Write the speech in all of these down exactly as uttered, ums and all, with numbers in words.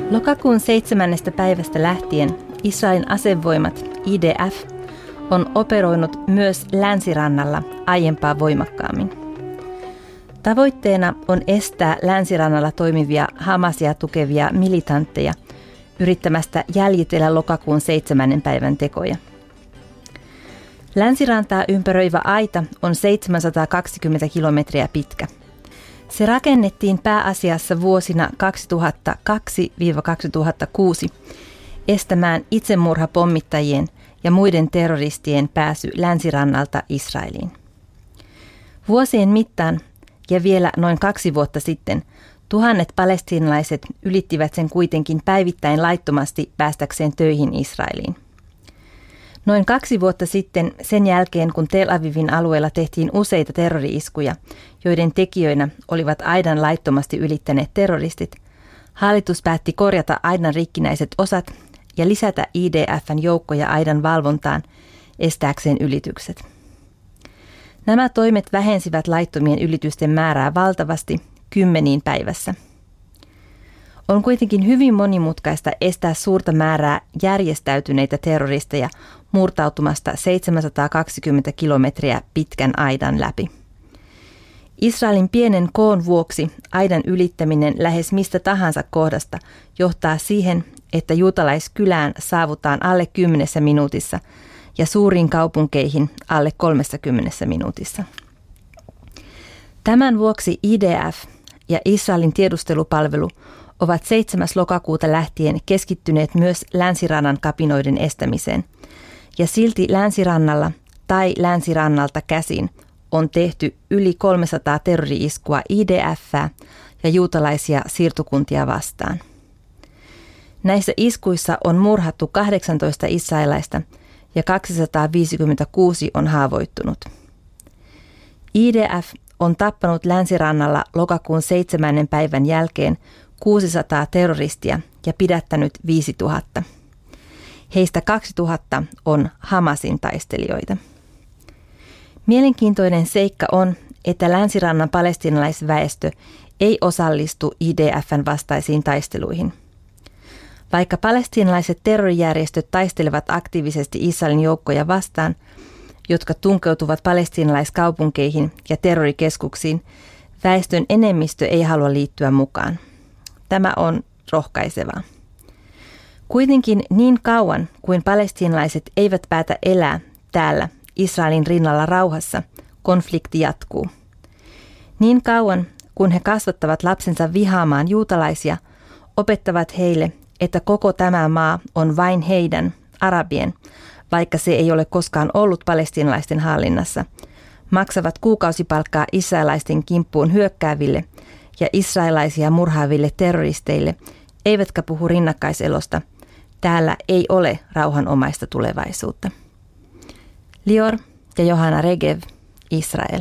Lokakuun seitsemännestä päivästä lähtien Israelin asevoimat I D F on operoinut myös länsirannalla aiempaa voimakkaammin. Tavoitteena on estää länsirannalla toimivia Hamasia tukevia militantteja yrittämästä jäljitellä lokakuun seitsemännen päivän tekoja. Länsirantaa ympäröivä aita on seitsemänsataakaksikymmentä kilometriä pitkä. Se rakennettiin pääasiassa vuosina kaksituhattakaksi kaksituhattakuusi estämään itsemurhapommittajien ja muiden terroristien pääsy länsirannalta Israeliin. Vuosien mittaan ja vielä noin kaksi vuotta sitten tuhannet palestiinalaiset ylittivät sen kuitenkin päivittäin laittomasti päästäkseen töihin Israeliin. Noin kaksi vuotta sitten, sen jälkeen kun Tel Avivin alueella tehtiin useita terrori-iskuja, joiden tekijöinä olivat aidan laittomasti ylittäneet terroristit, hallitus päätti korjata aidan rikkinäiset osat ja lisätä I D F:n joukkoja aidan valvontaan estääkseen ylitykset. Nämä toimet vähensivät laittomien ylitysten määrää valtavasti kymmeniin päivässä. On kuitenkin hyvin monimutkaista estää suurta määrää järjestäytyneitä terroristeja murtautumasta seitsemänsataakaksikymmentä kilometriä pitkän aidan läpi. Israelin pienen koon vuoksi aidan ylittäminen lähes mistä tahansa kohdasta johtaa siihen, että juutalaiskylään saavutaan alle kymmenessä minuutissa ja suuriin kaupunkeihin alle kolmessakymmenessä minuutissa. Tämän vuoksi I D F ja Israelin tiedustelupalvelu ovat seitsemäs lokakuuta lähtien keskittyneet myös länsirannan kapinoiden estämiseen, ja silti länsirannalla tai länsirannalta käsin on tehty yli kolmesataa terrori-iskua I D F:ää ja juutalaisia siirtokuntia vastaan. Näissä iskuissa on murhattu kahdeksantoista israelaista ja kaksisataaviisikymmentäkuusi on haavoittunut. I D F on tappanut länsirannalla lokakuun seitsemännen päivän jälkeen kuusisataa terroristia ja pidättänyt viisituhatta. Heistä kaksituhatta on Hamasin taistelijoita. Mielenkiintoinen seikka on, että länsirannan palestiinalaisväestö ei osallistu I D F:n vastaisiin taisteluihin. Vaikka palestiinalaiset terrorijärjestöt taistelevat aktiivisesti Israelin joukkoja vastaan, jotka tunkeutuvat palestiinalaiskaupunkeihin ja terrorikeskuksiin, väestön enemmistö ei halua liittyä mukaan. Tämä on rohkaisevaa. Kuitenkin niin kauan kuin palestiinalaiset eivät päätä elää täällä Israelin rinnalla rauhassa, konflikti jatkuu. Niin kauan kun he kasvattavat lapsensa vihaamaan juutalaisia, opettavat heille, että koko tämä maa on vain heidän, arabien, vaikka se ei ole koskaan ollut palestiinalaisten hallinnassa, maksavat kuukausipalkkaa israelaisten kimppuun hyökkääville ja israelaisia murhaaville terroristeille, eivätkä puhu rinnakkaiselosta. Täällä ei ole rauhanomaista tulevaisuutta. Lior ja Johanna Regev, Israel.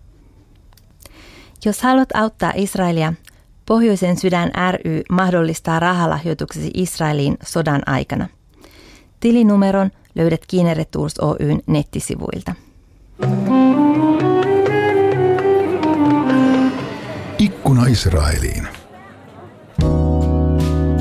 Jos haluat auttaa Israelia, Pohjoisen sydän ry mahdollistaa rahalahjoituksesi Israeliin sodan aikana. Tilinumeron löydät Kiineretuurs Oyn nettisivuilta. Ikkuna Israeliin.